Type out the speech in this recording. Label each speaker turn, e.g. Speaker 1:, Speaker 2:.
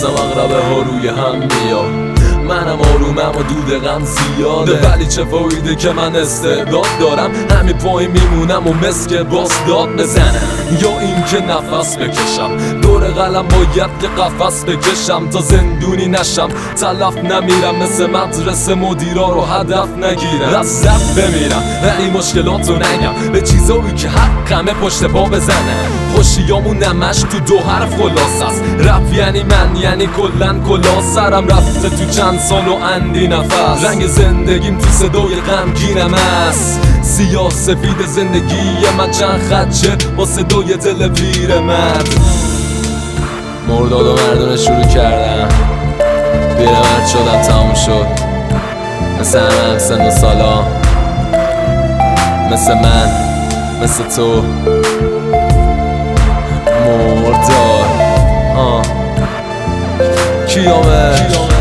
Speaker 1: مثل مغربه ها روی هم میاد. منم آرومم و دود غم زیاده، ولی چه فایده که من استعداد دارم. همین پایین میمونم و مسک باز داد بزنم، یا این که نفس بکشم دور قلم باید که قفس بکشم تا زندونی نشم، تلف نمیرم مثل مدرسه مدیرا رو هدف نگیرم، از زب بمیرم ولی مشکلاتو نگم، به چیزایی که حقمه پشت پا بزنم. خوشیامون نمش تو دو حرف خلاص است، رپ یعنی من، یعنی کلن کلا سرم رفته تو چند سال و اندی نفس، رنگ زندگیم تو صدای غمگینم است، سیاه سفید زندگی من چند خدشه با صدای دل پیر مرد. مرداد و مردونه شروع کردم، پیرمرد شدم تموم شد، مثل همه سن و سالا، مثل من، مثل تو. مرداد کیامه